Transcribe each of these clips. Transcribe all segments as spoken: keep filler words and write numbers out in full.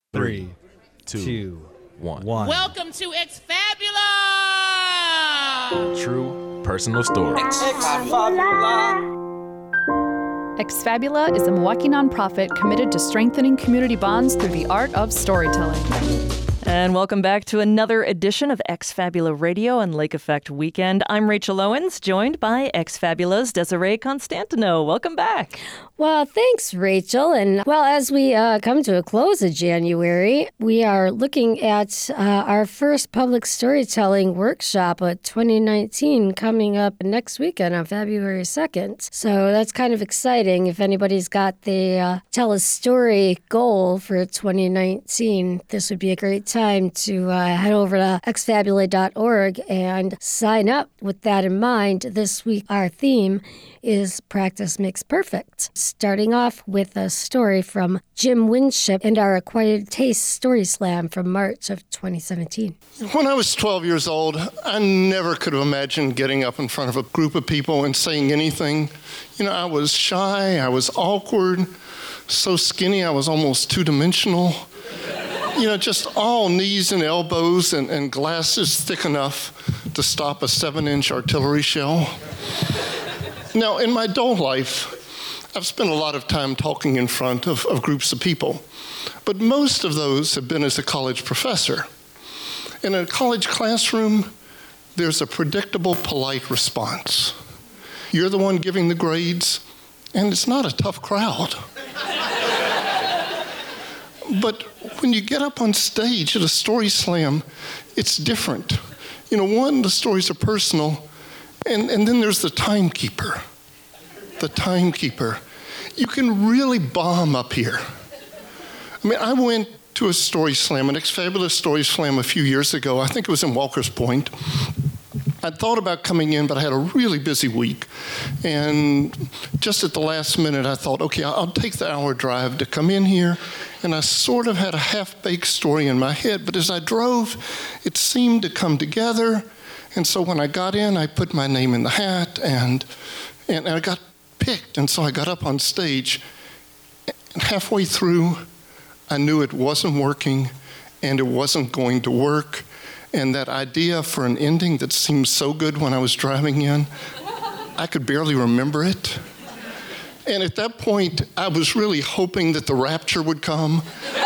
Three, two, two, one. one. Welcome to X Fabula! True personal stories. Exfabula is a Milwaukee nonprofit committed to strengthening community bonds through the art of storytelling. And welcome back to another edition of Exfabula Radio and Lake Effect Weekend. I'm Rachel Owens, joined by Exfabula's Desiree Constantino. Welcome back. Well, thanks, Rachel. And well, as we uh, come to a close of January, we are looking at uh, our first public storytelling workshop at twenty nineteen coming up next weekend on February second. So that's kind of exciting. If anybody's got the uh, tell a story goal for twenty nineteen, this would be a great time to uh, head over to x fabula dot org and sign up. With that in mind, this week our theme is Practice Makes Perfect, starting off with a story from Jim Winship and our Acquired Taste Story Slam from March of twenty seventeen. When I was twelve years old, I never could have imagined getting up in front of a group of people and saying anything. You know, I was shy, I was awkward, so skinny I was almost two-dimensional. You know, just all knees and elbows and, and glasses thick enough to stop a seven-inch artillery shell. Now, in my adult life, I've spent a lot of time talking in front of, of groups of people, but most of those have been as a college professor. In a college classroom, there's a predictable, polite response. You're the one giving the grades, and it's not a tough crowd. But when you get up on stage at a story slam, it's different. You know, one, the stories are personal, and, and then there's the timekeeper. The timekeeper. You can really bomb up here. I mean, I went to a story slam, an Exfabulous story slam a few years ago. I think it was in Walker's Point. I thought about coming in, but I had a really busy week. And just at the last minute, I thought, okay, I'll take the hour drive to come in here. And I sort of had a half-baked story in my head, but as I drove, it seemed to come together. And so when I got in, I put my name in the hat, and and I got picked. And so I got up on stage. And halfway through, I knew it wasn't working, and it wasn't going to work. And that idea for an ending that seemed so good when I was driving in, I could barely remember it. And at that point, I was really hoping that the rapture would come.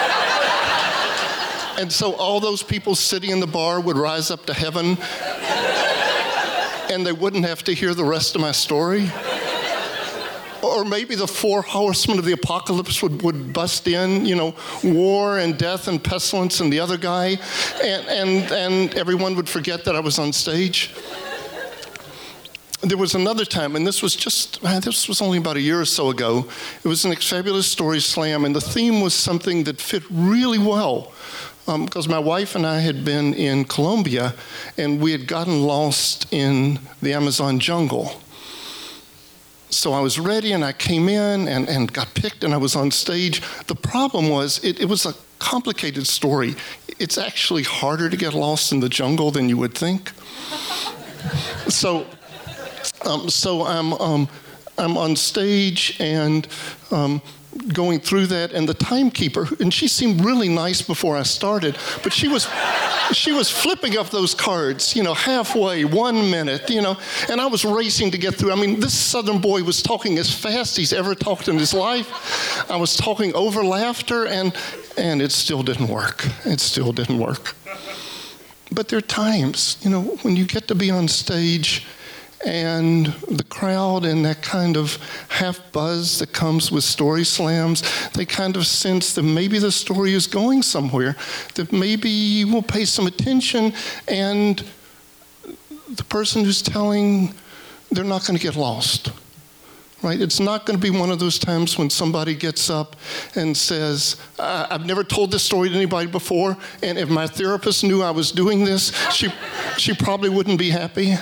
And so all those people sitting in the bar would rise up to heaven, and they wouldn't have to hear the rest of my story. Or maybe the four horsemen of the apocalypse would, would bust in, you know, war and death and pestilence and the other guy, and, and, and everyone would forget that I was on stage. There was another time, and this was just, this was only about a year or so ago. It was an Exfabulous Story Slam, and the theme was something that fit really well. Um, because my wife and I had been in Colombia, and we had gotten lost in the Amazon jungle. So I was ready, and I came in and, and got picked, and I was on stage. The problem was, it, it was a complicated story. It's actually harder to get lost in the jungle than you would think. So, um, so I'm um, I'm on stage and um, going through that, and the timekeeper, and she seemed really nice before I started, but she was she was flipping up those cards, you know, halfway, one minute, you know, and I was racing to get through. I mean, this Southern boy was talking as fast as he's ever talked in his life. I was talking over laughter, and and it still didn't work. It still didn't work. But there are times, you know, when you get to be on stage and the crowd and that kind of half buzz that comes with story slams, they kind of sense that maybe the story is going somewhere, that maybe you will pay some attention, and the person who's telling, they're not going to get lost. Right? It's not going to be one of those times when somebody gets up and says, I've never told this story to anybody before, and if my therapist knew I was doing this, she she probably wouldn't be happy.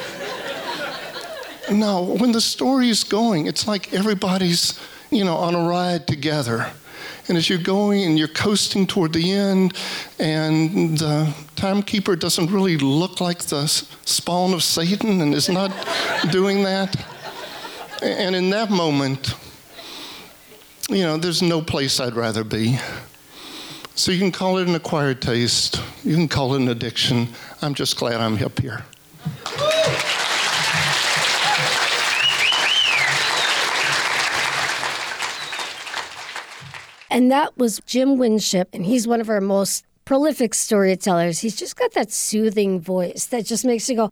No, when the story is going, it's like everybody's, you know, on a ride together. And as you're going and you're coasting toward the end, and the timekeeper doesn't really look like the spawn of Satan and is not doing that. And in that moment, you know, there's no place I'd rather be. So you can call it an acquired taste. You can call it an addiction. I'm just glad I'm up here. And that was Jim Winship, and he's one of our most prolific storytellers. He's just got that soothing voice that just makes you go,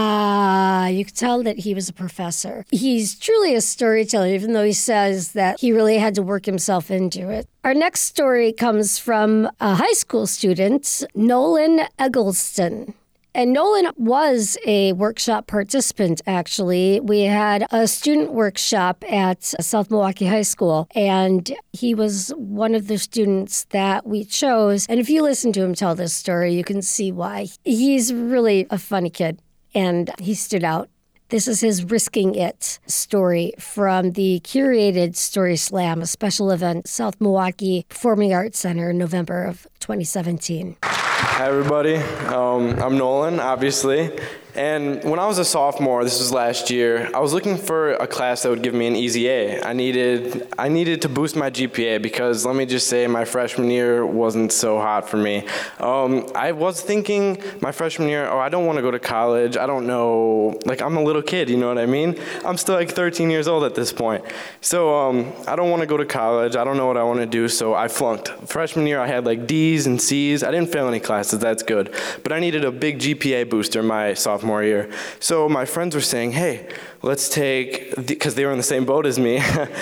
ah, you can tell that he was a professor. He's truly a storyteller, even though he says that he really had to work himself into it. Our next story comes from a high school student, Nolan Eggleston. And Nolan was a workshop participant, actually. We had a student workshop at South Milwaukee High School, and he was one of the students that we chose. And if you listen to him tell this story, you can see why. He's really a funny kid, and he stood out. This is his Risking It story from the curated Story Slam, a special event, South Milwaukee Performing Arts Center in November of twenty seventeen. Hi, everybody. Um, I'm Nolan, obviously. And when I was a sophomore, this was last year, I was looking for a class that would give me an easy A. I needed I needed to boost my G P A because, let me just say, my freshman year wasn't so hot for me. Um, I was thinking my freshman year, oh, I don't want to go to college. I don't know. Like, I'm a little kid, you know what I mean? I'm still like thirteen years old at this point. So um, I don't want to go to college. I don't know what I want to do, so I flunked. Freshman year, I had like D's and C's. I didn't fail any classes. That's good. But I needed a big G P A booster my sophomore year. So my friends were saying, hey, let's take, because they were in the same boat as me,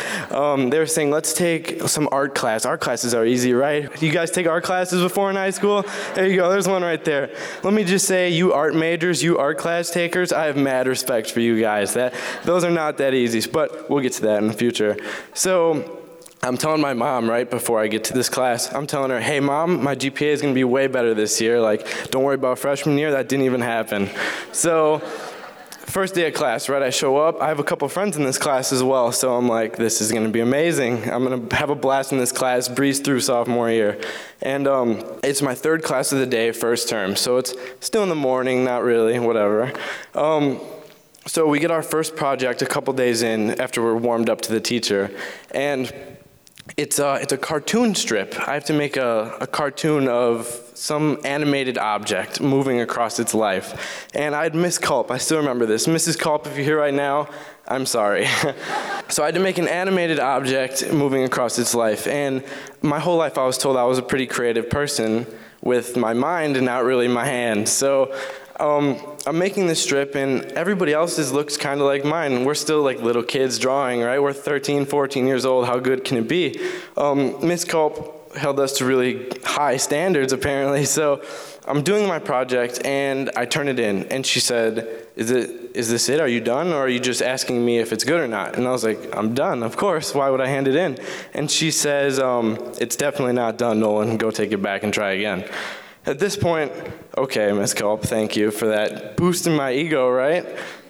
um, they were saying, let's take some art class. Art classes are easy, right? You guys take art classes before in high school? There you go, there's one right there. Let me just say, you art majors, you art class takers, I have mad respect for you guys. That Those are not that easy, but we'll get to that in the future. So I'm telling my mom right before I get to this class, I'm telling her, hey, Mom, my G P A is going to be way better this year. Like, don't worry about freshman year. That didn't even happen. So first day of class, right, I show up. I have a couple friends in this class as well. So I'm like, this is going to be amazing. I'm going to have a blast in this class, breeze through sophomore year. And um, it's my third class of the day, first term. So it's still in the morning, not really, whatever. Um, so we get our first project a couple days in after we're warmed up to the teacher. And It's a, it's a cartoon strip. I have to make a, a cartoon of some animated object moving across its life. And I had Miss Culp. I still remember this. Missus Culp, if you're here right now, I'm sorry. So I had to make an animated object moving across its life. And my whole life I was told I was a pretty creative person with my mind and not really my hands. So Um, I'm making this strip, and everybody else's looks kind of like mine. We're still like little kids drawing, right? We're thirteen, fourteen years old. How good can it be? Um, Miss Culp held us to really high standards, apparently. So I'm doing my project, and I turn it in, and she said, is it, is this it? Are you done, or are you just asking me if it's good or not? And I was like, I'm done, of course. Why would I hand it in? And she says, um, it's definitely not done, Nolan. Go take it back and try again. At this point, okay, Miss Culp, thank you for that boost in my ego, right?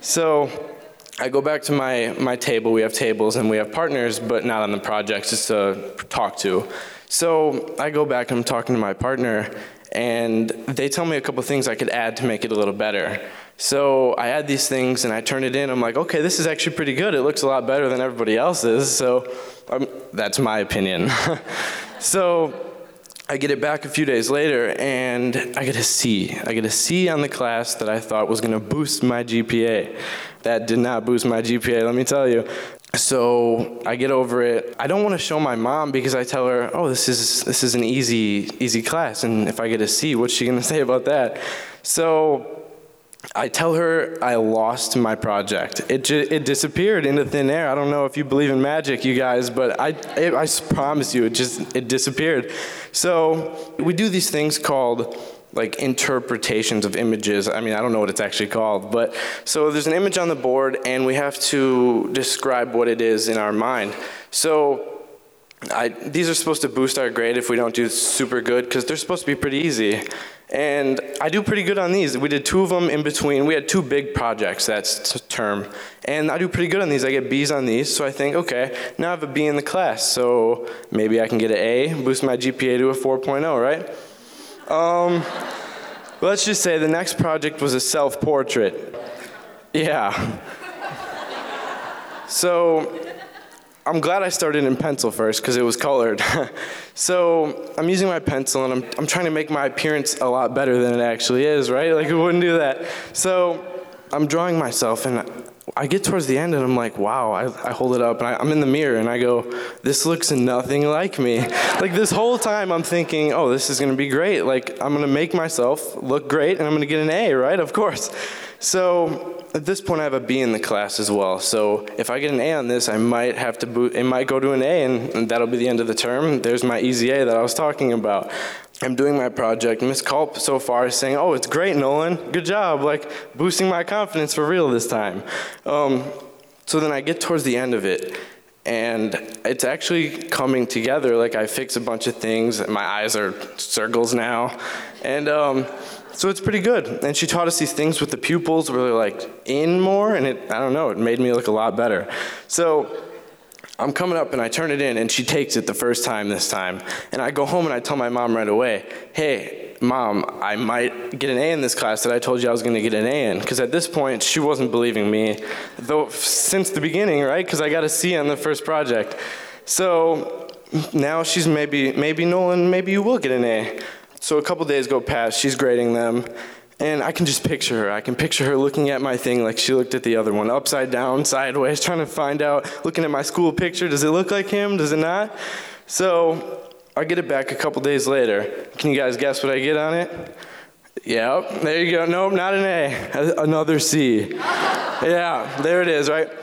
So I go back to my, my table. We have tables and we have partners, but not on the projects, just to talk to. So I go back and I'm talking to my partner, and they tell me a couple things I could add to make it a little better. So I add these things and I turn it in. I'm like, okay, this is actually pretty good. It looks a lot better than everybody else's. So um, that's my opinion. So I get it back a few days later, and I get a C. I get a C on the class that I thought was going to boost my G P A. That did not boost my G P A, let me tell you. So I get over it. I don't want to show my mom because I tell her, oh, this is this is an easy easy class, and if I get a C, what's she going to say about that? So I tell her I lost my project. It ju- it disappeared into thin air. I don't know if you believe in magic, you guys, but I it, I promise you, it just it disappeared. So we do these things called like interpretations of images. I mean, I don't know what it's actually called, but so there's an image on the board, and we have to describe what it is in our mind. So I, these are supposed to boost our grade if we don't do super good, because they're supposed to be pretty easy. And I do pretty good on these. We did two of them in between. We had two big projects that term. And I do pretty good on these. I get B's on these. So I think, okay, now I have a B in the class. So maybe I can get an A, boost my G P A to a four point oh, right? Um, let's just say the next project was a self-portrait. Yeah. So I'm glad I started in pencil first because it was colored. So I'm using my pencil and I'm, I'm trying to make my appearance a lot better than it actually is, right? Like who wouldn't do that? So I'm drawing myself and I get towards the end and I'm like, wow, I, I hold it up and I, I'm in the mirror and I go, this looks nothing like me. Like this whole time I'm thinking, oh, this is gonna be great. Like I'm gonna make myself look great and I'm gonna get an A, right? Of course. So at this point I have a B in the class as well. So if I get an A on this, I might have to boot, it might go to an A and, and that'll be the end of the term. There's my easy A that I was talking about. I'm doing my project. Miss Culp so far is saying, oh, it's great, Nolan. Good job, like boosting my confidence for real this time. Um, so then I get towards the end of it, and it's actually coming together. Like I fix a bunch of things. My eyes are circles now. And um, so it's pretty good. And she taught us these things with the pupils where they're like in more, and it, I don't know, it made me look a lot better. So I'm coming up and I turn it in and she takes it the first time this time. And I go home and I tell my mom right away, hey, Mom, I might get an A in this class that I told you I was gonna get an A in. Because at this point, she wasn't believing me, though since the beginning, right? Because I got a C on the first project. So now she's maybe, maybe Nolan, maybe you will get an A. So a couple days go past, she's grading them. And I can just picture her. I can picture her looking at my thing like she looked at the other one, upside down, sideways, trying to find out, looking at my school picture, does it look like him, does it not? So I get it back a couple days later. Can you guys guess what I get on it? Yep, there you go. Nope, not an A, another C. Yeah, there it is, right?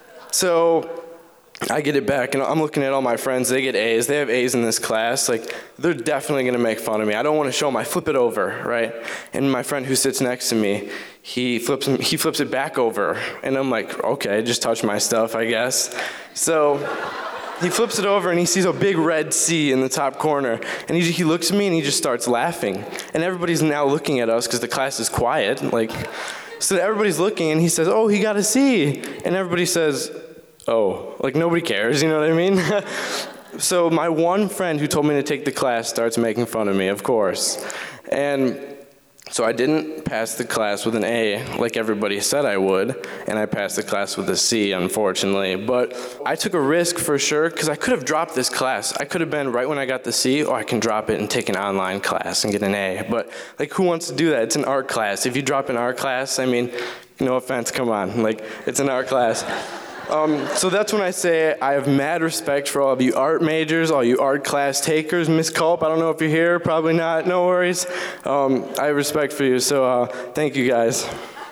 So I get it back, and I'm looking at all my friends. They get A's. They have A's in this class. Like, they're definitely going to make fun of me. I don't want to show them. I flip it over, right? And my friend who sits next to me, he flips he flips it back over. And I'm like, okay, just touch my stuff, I guess. So he flips it over, and he sees a big red C in the top corner. And he, he looks at me, and he just starts laughing. And everybody's now looking at us because the class is quiet. Like, so everybody's looking, and he says, oh, he got a C. And everybody says, oh, like nobody cares, you know what I mean? So my one friend who told me to take the class starts making fun of me, of course. And so I didn't pass the class with an A like everybody said I would, and I passed the class with a C, unfortunately. But I took a risk for sure, because I could have dropped this class. I could have been right when I got the C, or I can drop it and take an online class and get an A. But like, who wants to do that? It's an art class. If you drop an art class, I mean, no offense, come on, like, it's an art class. Um, so that's when I say I have mad respect for all of you art majors, all you art class takers. Miss Culp, I don't know if you're here, probably not, no worries. Um, I have respect for you, so uh, thank you guys.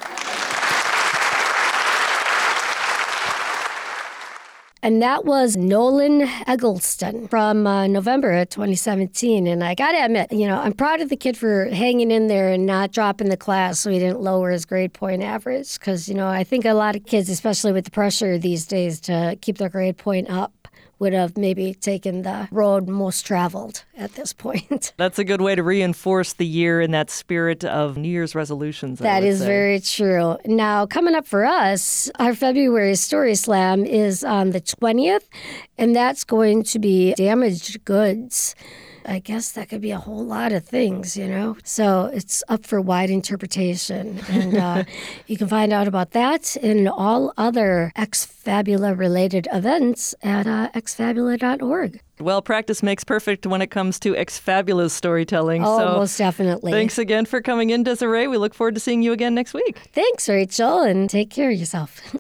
And that was Nolan Eggleston from uh, November twenty seventeen. And I got to admit, you know, I'm proud of the kid for hanging in there and not dropping the class so he didn't lower his grade point average. Because, you know, I think a lot of kids, especially with the pressure these days to keep their grade point up, would have maybe taken the road most traveled at this point. That's a good way to reinforce the year in that spirit of New Year's resolutions. I That would is say. very true. Now, coming up for us, our February Story Slam is on the twentieth, and that's going to be damaged goods. I guess that could be a whole lot of things, you know? So it's up for wide interpretation. And uh, you can find out about that and all other Exfabula related events at uh, x fabula dot org. Well, practice makes perfect when it comes to Exfabula's storytelling. Oh, so most definitely. Thanks again for coming in, Desiree. We look forward to seeing you again next week. Thanks, Rachel, and take care of yourself.